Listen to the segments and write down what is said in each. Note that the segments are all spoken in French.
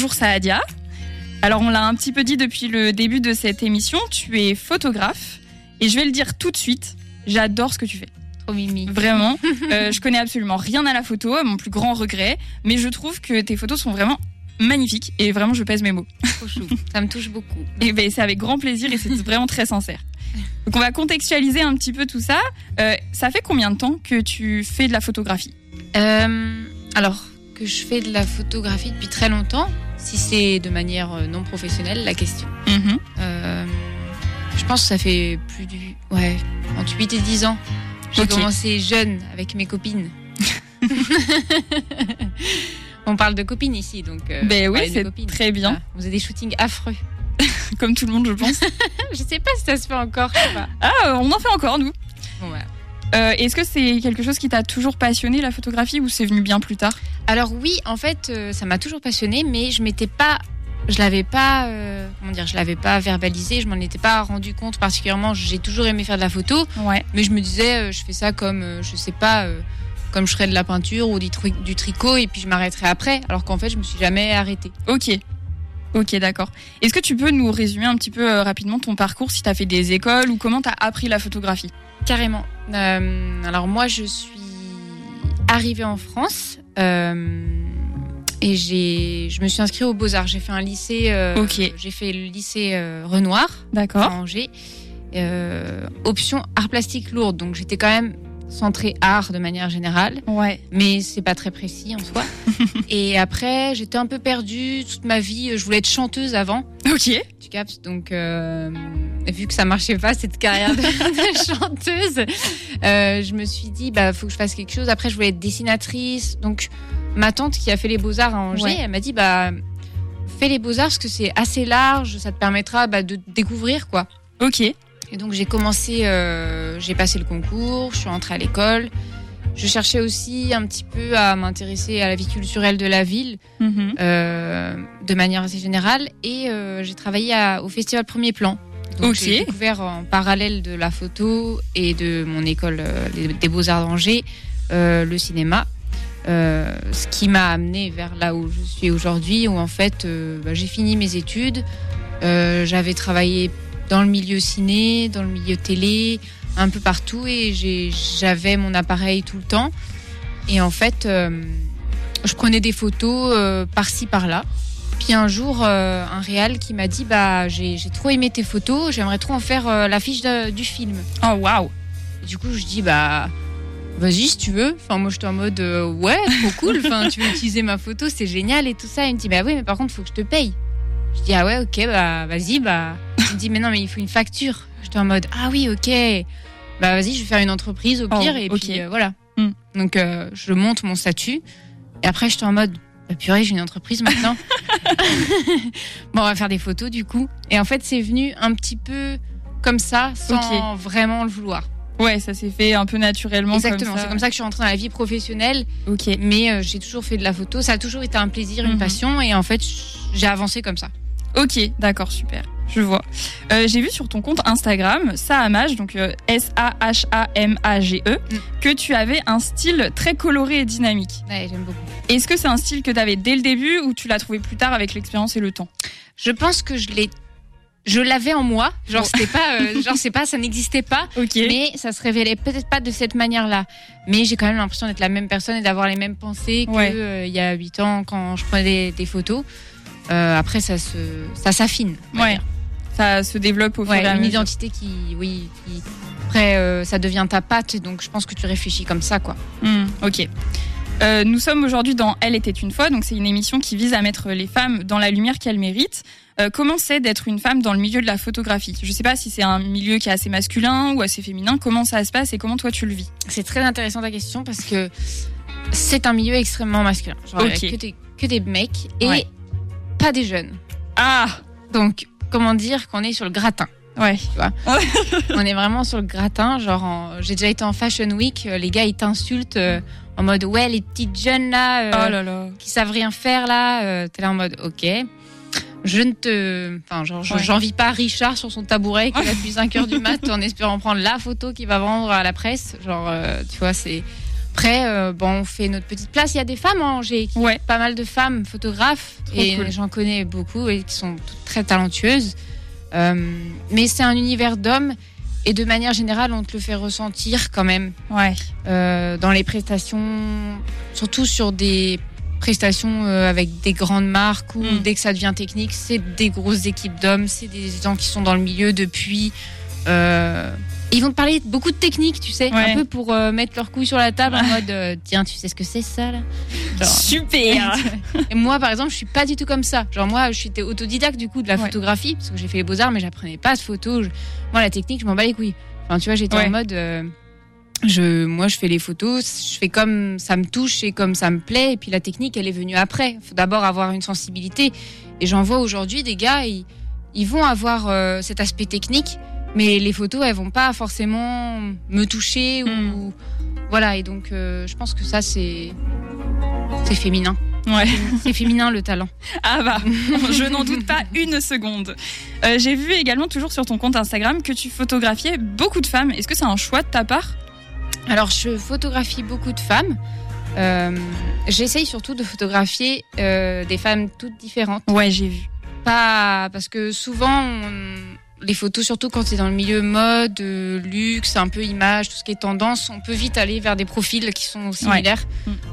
bonjour Saadia. Alors on l'a un petit peu dit depuis le début de cette émission, tu es photographe et je vais le dire tout de suite, j'adore ce que tu fais. Trop mimi. Vraiment, je connais absolument rien à la photo, à mon plus grand regret, mais je trouve que tes photos sont vraiment magnifiques et vraiment je pèse mes mots. Trop chou, ça me touche beaucoup. Et ben c'est avec grand plaisir et c'est vraiment très sincère. Donc on va contextualiser un petit peu tout ça. Ça fait combien de temps que tu fais de la photographie ? Alors que je fais de la photographie depuis très longtemps, si c'est de manière non professionnelle, la question. Je pense que ça fait entre 8 et 10 ans. J'ai commencé jeune avec mes copines. On parle de copines ici, donc. Ben oui, c'est très bien. Vous avez des shootings affreux. Comme tout le monde, je pense. Je sais pas si ça se fait encore. Je sais pas. Ah, on en fait encore, nous. Bon, voilà. Est-ce que c'est quelque chose qui t'a toujours passionné, la photographie, ou c'est venu bien plus tard ? Alors oui, en fait, ça m'a toujours passionné, mais je l'avais pas verbalisé, je m'en étais pas rendu compte particulièrement. J'ai toujours aimé faire de la photo, mais je me disais, je fais ça comme, je sais pas, comme je ferais de la peinture ou du tricot, et puis je m'arrêterai après, alors qu'en fait, je me suis jamais arrêtée. Ok, d'accord. Est-ce que tu peux nous résumer un petit peu rapidement ton parcours, si tu as fait des écoles ou comment tu as appris la photographie ? Carrément. Alors moi, je suis arrivée en France et je me suis inscrite aux Beaux-Arts. J'ai fait un lycée. J'ai fait le lycée Renoir. D'accord. À Angers. Option art plastique lourde. Donc j'étais quand même centrée art de manière générale. Ouais. Mais c'est pas très précis en soi. Et après, j'étais un peu perdue toute ma vie. Je voulais être chanteuse avant. Ok. Tu captes. Donc, vu que ça marchait pas cette carrière de chanteuse, je me suis dit, faut que je fasse quelque chose. Après, je voulais être dessinatrice. Donc, ma tante qui a fait les Beaux-Arts à Angers, elle m'a dit, fais les Beaux-Arts parce que c'est assez large. Ça te permettra de découvrir, quoi. Ok. Et donc, j'ai commencé, j'ai passé le concours, je suis rentrée à l'école. Je cherchais aussi un petit peu à m'intéresser à la vie culturelle de la ville, de manière assez générale. Et j'ai travaillé au Festival Premier Plan. Donc j'ai découvert en parallèle de la photo et de mon école des Beaux-Arts d'Angers, le cinéma. Ce qui m'a amenée vers là où je suis aujourd'hui, où en fait j'ai fini mes études. J'avais travaillé dans le milieu ciné, dans le milieu télé, un peu partout, et j'avais mon appareil tout le temps. Et en fait, je prenais des photos par-ci, par-là. Puis un jour, un réal qui m'a dit j'ai trop aimé tes photos, j'aimerais trop en faire l'affiche du film. Oh, waouh! Du coup, je dis vas-y si tu veux. Enfin, moi, j'étais en mode ouais, trop cool. Enfin, tu veux utiliser ma photo, c'est génial et tout ça. Il me dit oui, mais par contre, faut que je te paye. Je dis ah ouais, ok, vas-y. Il me dit mais non, mais il faut une facture. J'étais en mode ah oui, ok. Vas-y, je vais faire une entreprise au pire et puis voilà. Donc je monte mon statut et après j'étais en mode purée, j'ai une entreprise maintenant. Bon, on va faire des photos du coup. Et en fait, c'est venu un petit peu comme ça, sans vraiment le vouloir. Ouais, ça s'est fait un peu naturellement. Exactement, comme ça. C'est comme ça que je suis rentrée dans la vie professionnelle. Ok. Mais j'ai toujours fait de la photo, ça a toujours été un plaisir, une passion, et en fait, j'ai avancé comme ça. Ok, d'accord, super. Je vois. J'ai vu sur ton compte Instagram, Sahamage, donc S-A-H-A-M-A-G-E, que tu avais un style très coloré et dynamique. Ouais, j'aime beaucoup. Est-ce que c'est un style que tu avais dès le début ou tu l'as trouvé plus tard avec l'expérience et le temps ? Je pense que je l'avais en moi. Genre, c'était pas, ça n'existait pas. Okay. Mais ça se révélait peut-être pas de cette manière-là. Mais j'ai quand même l'impression d'être la même personne et d'avoir les mêmes pensées qu'il y a 8 ans quand je prenais des photos. Après, ça s'affine. Ouais. Ça se développe au fur et à mesure. Une identité qui après, ça devient ta patte. Donc, je pense que tu réfléchis comme ça, quoi. Ok. Nous sommes aujourd'hui dans Elle était une fois. Donc, c'est une émission qui vise à mettre les femmes dans la lumière qu'elles méritent. Comment c'est d'être une femme dans le milieu de la photographie ? Je ne sais pas si c'est un milieu qui est assez masculin ou assez féminin. Comment ça se passe et comment toi tu le vis ? C'est très intéressant ta question parce que c'est un milieu extrêmement masculin. Genre, que des mecs et pas des jeunes. Ah ! Donc, comment dire qu'on est sur le gratin. Ouais. Tu vois. On est vraiment sur le gratin. Genre, j'ai déjà été en Fashion Week. Les gars, ils t'insultent en mode ouais, les petites jeunes là, qui savent rien faire là. T'es là en mode ok. J'envie pas Richard sur son tabouret qui est là depuis 5h du mat en espérant prendre la photo qu'il va vendre à la presse. Genre, tu vois, c'est Après, on fait notre petite place. Il y a des femmes en Angers, pas mal de femmes photographes, cool. J'en connais beaucoup et qui sont toutes très talentueuses. Mais c'est un univers d'hommes et de manière générale, on te le fait ressentir quand même. Dans les prestations, surtout sur des prestations avec des grandes marques où dès que ça devient technique, c'est des grosses équipes d'hommes, c'est des gens qui sont dans le milieu depuis. Ils vont te parler beaucoup de technique, tu sais, un peu pour mettre leur couille sur la table en mode tiens, tu sais ce que c'est ça là? Genre, super. Et moi par exemple, je suis pas du tout comme ça. Genre moi, j'étais autodidacte du coup de la photographie parce que j'ai fait les beaux-arts, mais j'apprenais pas de photo. Moi la technique, je m'en bats les couilles. Enfin, tu vois, j'étais en mode moi je fais les photos, je fais comme ça me touche et comme ça me plaît, et puis la technique elle est venue après. Faut d'abord avoir une sensibilité, et j'en vois aujourd'hui des gars, ils vont avoir cet aspect technique, mais les photos elles vont pas forcément me toucher ou voilà, et donc je pense que ça c'est féminin. C'est féminin le talent. Ah bah, je n'en doute pas une seconde. J'ai vu également toujours sur ton compte Instagram que tu photographiais beaucoup de femmes. Est-ce que c'est un choix de ta part? Alors je photographie beaucoup de femmes. J'essaye surtout de photographier des femmes toutes différentes. Ouais, j'ai vu. Pas parce que souvent les photos, surtout quand c'est dans le milieu mode, luxe, un peu image, tout ce qui est tendance, on peut vite aller vers des profils qui sont similaires,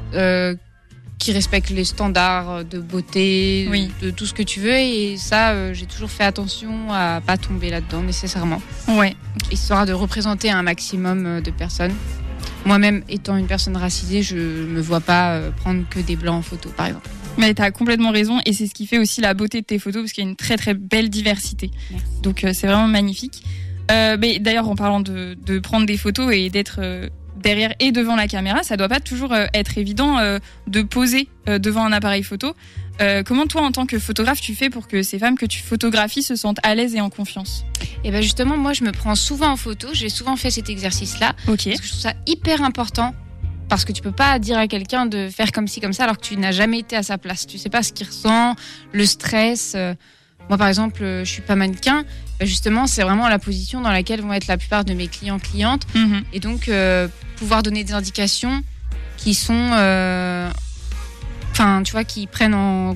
qui respectent les standards de beauté, de tout ce que tu veux. Et ça, j'ai toujours fait attention à pas tomber là-dedans nécessairement. Histoire de représenter un maximum de personnes. Moi-même, étant une personne racisée, je me vois pas prendre que des blancs en photo, par exemple. Mais t'as complètement raison, et c'est ce qui fait aussi la beauté de tes photos, parce qu'il y a une très très belle diversité. Merci. Donc c'est vraiment magnifique. Mais d'ailleurs, en parlant de prendre des photos et d'être derrière et devant la caméra, ça doit pas toujours être évident de poser devant un appareil photo. Comment toi, en tant que photographe, tu fais pour que ces femmes que tu photographies se sentent à l'aise et en confiance? Et ben justement, moi, je me prends souvent en photo. J'ai souvent fait cet exercice-là. Parce que je trouve ça hyper important. Parce que tu peux pas dire à quelqu'un de faire comme ci, comme ça, alors que tu n'as jamais été à sa place. Tu sais pas ce qu'il ressent, le stress. Moi, par exemple, je suis pas mannequin. Justement, c'est vraiment la position dans laquelle vont être la plupart de mes clientes. Et donc, pouvoir donner des indications qui sont... Enfin, tu vois, qui prennent en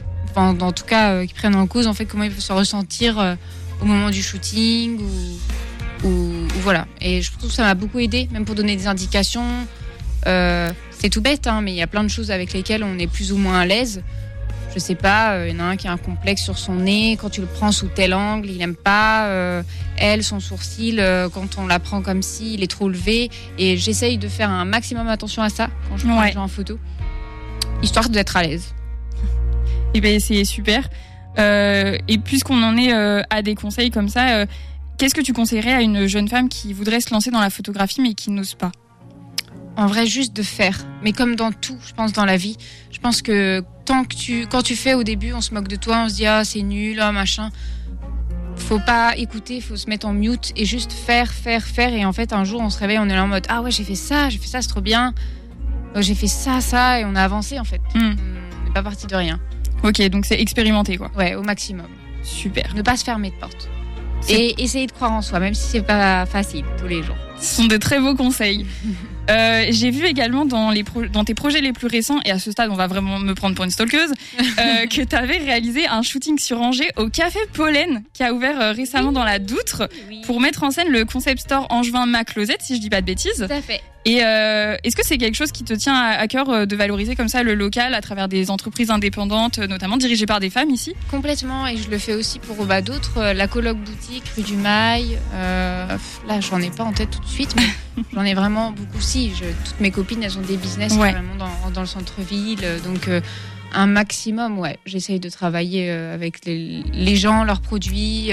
cause, en fait, comment ils peuvent se ressentir au moment du shooting ou voilà. Et je trouve que ça m'a beaucoup aidé, même pour donner des indications. C'est tout bête, hein, mais il y a plein de choses avec lesquelles on est plus ou moins à l'aise. Je sais pas, il y en a un qui a un complexe sur son nez, quand tu le prends sous tel angle, il aime pas. Elle, son sourcil, quand on la prend comme ci, il est trop levé. Et j'essaye de faire un maximum attention à ça quand je prends les gens en photo, histoire d'être à l'aise. Et ben c'est super. Et puisqu'on en est à des conseils comme ça, qu'est-ce que tu conseillerais à une jeune femme qui voudrait se lancer dans la photographie mais qui n'ose pas? En vrai, juste de faire. Mais comme dans tout, je pense, dans la vie. Je pense que quand tu fais au début, on se moque de toi, on se dit ah c'est nul, ah machin. Faut pas écouter, faut se mettre en mute et juste faire. Et en fait, un jour, on se réveille, on est là en mode ah ouais j'ai fait ça, c'est trop bien. J'ai fait ça et on a avancé en fait. On n'est pas parti de rien. Ok, donc c'est expérimenter quoi. Ouais, au maximum. Super. Ne pas se fermer de porte. Et essayer de croire en soi, même si c'est pas facile tous les jours. Ce sont de très beaux conseils. J'ai vu également dans tes projets les plus récents, et à ce stade on va vraiment me prendre pour une stalkeuse, que tu avais réalisé un shooting sur Angers au Café Pollen qui a ouvert récemment dans la Doutre pour mettre en scène le concept store angevin Ma Closette, si je dis pas de bêtises. Tout à fait. Et est-ce que c'est quelque chose qui te tient à cœur de valoriser comme ça le local à travers des entreprises indépendantes, notamment dirigées par des femmes ici? Complètement, et je le fais aussi pour d'autres, la coloc boutique rue du Mail. Là, j'en ai pas en tête tout de suite, mais j'en ai vraiment beaucoup. Toutes mes copines, elles ont des business vraiment dans le centre-ville, donc un maximum, j'essaye de travailler avec les gens, leurs produits.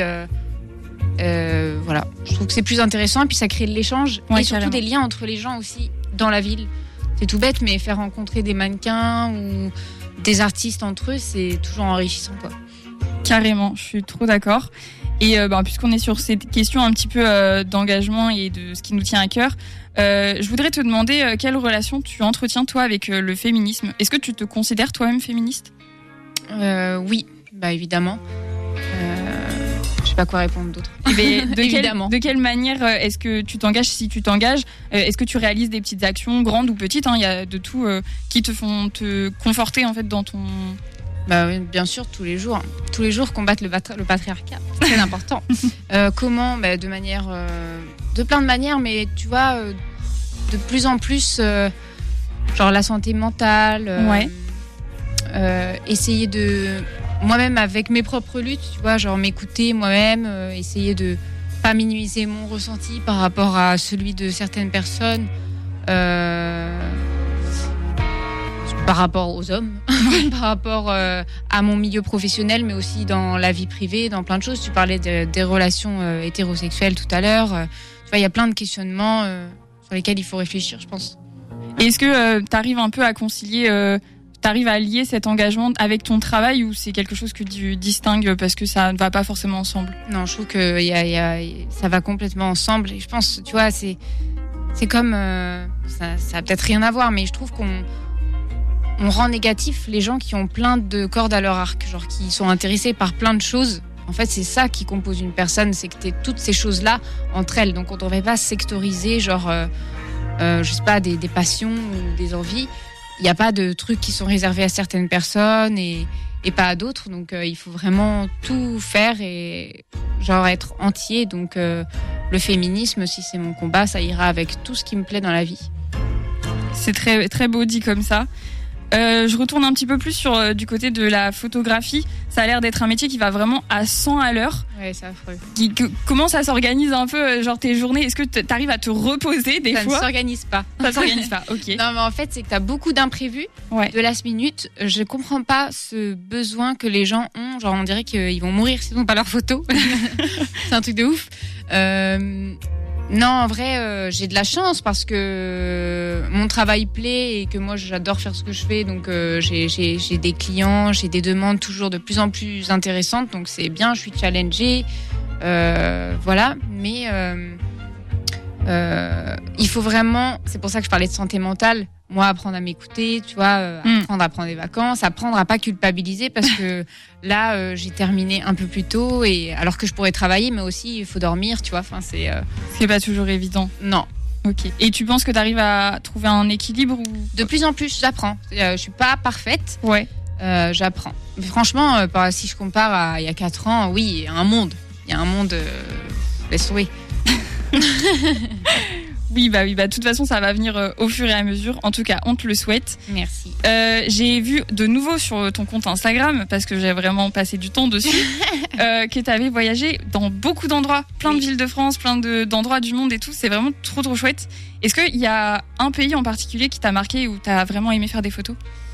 Voilà, je trouve que c'est plus intéressant et puis ça crée de l'échange et surtout des liens entre les gens aussi dans la ville. C'est tout bête, mais faire rencontrer des mannequins ou des artistes entre eux, c'est toujours enrichissant quoi. Carrément, je suis trop d'accord. Et puisqu'on est sur cette question un petit peu d'engagement et de ce qui nous tient à cœur, je voudrais te demander quelle relation tu entretiens toi avec le féminisme. Est-ce que tu te considères toi-même féministe? Oui, évidemment. Je sais pas quoi répondre d'autre. De quelle manière est-ce que tu t'engages, si tu t'engages, est-ce que tu réalises des petites actions, grandes ou petites, il y a de tout, qui te font te conforter en fait dans ton... Oui, bien sûr, tous les jours combattre le patriarcat, c'est très important. Comment de manière, de plein de manières, mais tu vois, de plus en plus, genre la santé mentale, essayer de moi-même avec mes propres luttes, tu vois, genre m'écouter moi-même, essayer de pas minimiser mon ressenti par rapport à celui de certaines personnes, par rapport aux hommes, par rapport à mon milieu professionnel, mais aussi dans la vie privée, dans plein de choses. Tu parlais des relations hétérosexuelles tout à l'heure. Tu vois, il y a plein de questionnements sur lesquels il faut réfléchir, je pense. Et est-ce que tu arrives un peu à concilier, t'arrives à lier cet engagement avec ton travail, ou c'est quelque chose que tu distingues parce que ça ne va pas forcément ensemble? Non, je trouve que ça va complètement ensemble. Et je pense, tu vois, c'est comme... ça a peut-être rien à voir, mais je trouve qu'on rend négatif les gens qui ont plein de cordes à leur arc, genre qui sont intéressés par plein de choses. En fait, c'est ça qui compose une personne, c'est que t'aies toutes ces choses-là entre elles. Donc on ne devrait pas sectoriser, genre, je sais pas, des passions ou des envies. Il n'y a pas de trucs qui sont réservés à certaines personnes et pas à d'autres. Donc il faut vraiment tout faire et genre être entier. Donc le féminisme, si c'est mon combat, ça ira avec tout ce qui me plaît dans la vie. C'est très, très beau dit comme ça. Je retourne un petit peu plus sur du côté de la photographie. Ça a l'air d'être un métier qui va vraiment à 100 à l'heure. Ouais, c'est affreux. Comment ça s'organise un peu, genre tes journées? Est-ce que t'arrives à te reposer des fois? Ça ne s'organise pas. Ça s'organise pas, ok. Non, mais en fait, c'est que t'as beaucoup d'imprévus, de last minute. Je comprends pas ce besoin que les gens ont. Genre, on dirait qu'ils vont mourir s'ils n'ont pas leur photo. C'est un truc de ouf. Non, en vrai, j'ai de la chance parce que mon travail plaît et que moi, j'adore faire ce que je fais. Donc, j'ai des clients, j'ai des demandes toujours de plus en plus intéressantes. Donc, c'est bien, je suis challengée. Voilà. Mais il faut vraiment... C'est pour ça que je parlais de santé mentale. Moi, apprendre à m'écouter, tu vois, apprendre à prendre des vacances, apprendre à pas culpabiliser parce que là, j'ai terminé un peu plus tôt et alors que je pourrais travailler, mais aussi il faut dormir, tu vois. Enfin, c'est pas toujours évident. Non. Ok. Et tu penses que tu arrives à trouver un équilibre ou... De plus en plus, j'apprends. Je suis pas parfaite. Ouais. J'apprends. Mais franchement, si je compare à il y a 4 ans, oui, il y a un monde. Laisse tomber. Oui, de toute façon, ça va venir au fur et à mesure. En tout cas, on te le souhaite. Merci. J'ai vu de nouveau sur ton compte Instagram, parce que j'ai vraiment passé du temps dessus, que tu avais voyagé dans beaucoup d'endroits, plein de villes de France, plein d'endroits du monde et tout. C'est vraiment trop, trop chouette. Est-ce qu'il y a un pays en particulier qui t'a marqué ou t'as vraiment aimé faire des photos?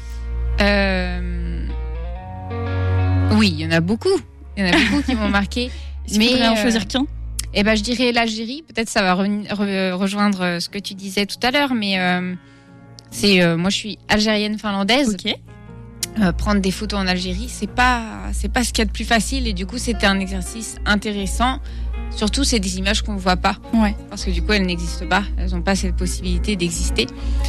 Oui, il y en a beaucoup. Il y en a beaucoup qui m'ont marqué. Est-ce que tu pourrais en choisir qu'un? Je dirais l'Algérie. Peut-être ça va rejoindre ce que tu disais tout à l'heure, mais moi je suis algérienne finlandaise. Ok. Prendre des photos en Algérie, c'est pas ce qu'il y a de plus facile et du coup c'était un exercice intéressant. Surtout c'est des images qu'on ne voit pas, parce que du coup elles n'existent pas, elles n'ont pas cette possibilité d'exister.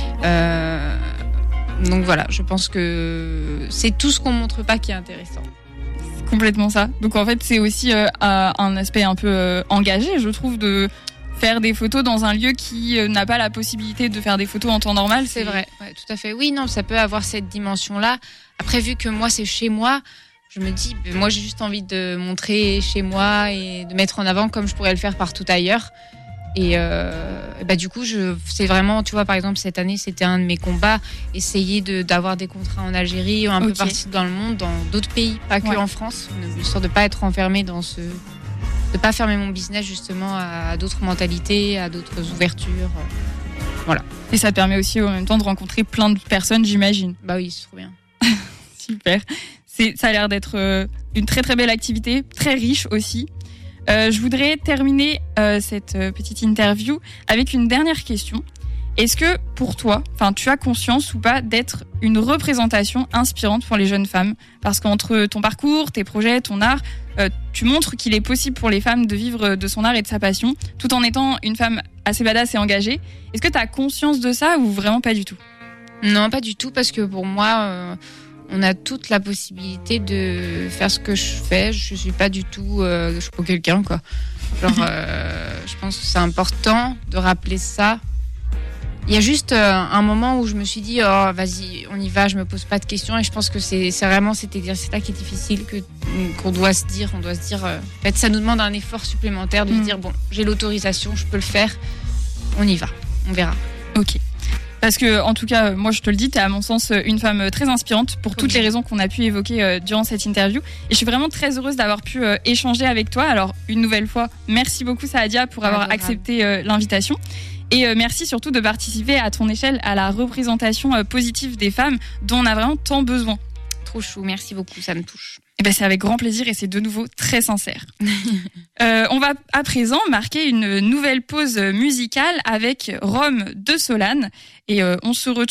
Donc voilà, je pense que c'est tout ce qu'on montre pas qui est intéressant. Complètement ça. Donc en fait, c'est aussi un aspect un peu engagé, je trouve, de faire des photos dans un lieu qui n'a pas la possibilité de faire des photos en temps normal. C'est vrai, tout à fait. Oui, non, ça peut avoir cette dimension-là. Après, vu que moi, c'est chez moi, je me dis, moi, j'ai juste envie de montrer chez moi et de mettre en avant comme je pourrais le faire partout ailleurs. Et du coup, c'est vraiment, tu vois, par exemple, cette année, c'était un de mes combats, essayer d'avoir des contrats en Algérie, un peu partout dans le monde, dans d'autres pays, pas que en France, histoire de pas être enfermée de pas fermer mon business justement à d'autres mentalités, à d'autres ouvertures. Voilà. Et ça te permet aussi en même temps de rencontrer plein de personnes, j'imagine. Bah oui, c'est trop bien. Super. Ça a l'air d'être une très très belle activité, très riche aussi. Je voudrais terminer cette petite interview avec une dernière question. Est-ce que pour toi, tu as conscience ou pas d'être une représentation inspirante pour les jeunes femmes? Parce qu'entre ton parcours, tes projets, ton art, tu montres qu'il est possible pour les femmes de vivre de son art et de sa passion, tout en étant une femme assez badass et engagée. Est-ce que tu as conscience de ça ou vraiment pas du tout? Non, pas du tout, parce que pour moi, on a toute la possibilité de faire ce que je fais. Je suis pas du tout, je suis pas quelqu'un, quoi. Genre, je pense que c'est important de rappeler ça. Il y a juste un moment où je me suis dit, oh, vas-y, on y va, je me pose pas de questions. Et je pense que c'est vraiment cet exercice-là qui est difficile, qu'on doit se dire. On doit se dire, en fait, ça nous demande un effort supplémentaire de se dire, bon, j'ai l'autorisation, je peux le faire. On y va, on verra. Ok. Parce que, en tout cas, moi je te le dis, tu es à mon sens une femme très inspirante pour toutes les raisons qu'on a pu évoquer durant cette interview. Et je suis vraiment très heureuse d'avoir pu échanger avec toi. Alors, une nouvelle fois, merci beaucoup Saadia pour avoir accepté l'invitation. Et merci surtout de participer à ton échelle à la représentation positive des femmes dont on a vraiment tant besoin. Trop chou, merci beaucoup, ça me touche. Eh ben, c'est avec grand plaisir et c'est de nouveau très sincère. On va à présent marquer une nouvelle pause musicale avec Rome de Solane et on se retrouve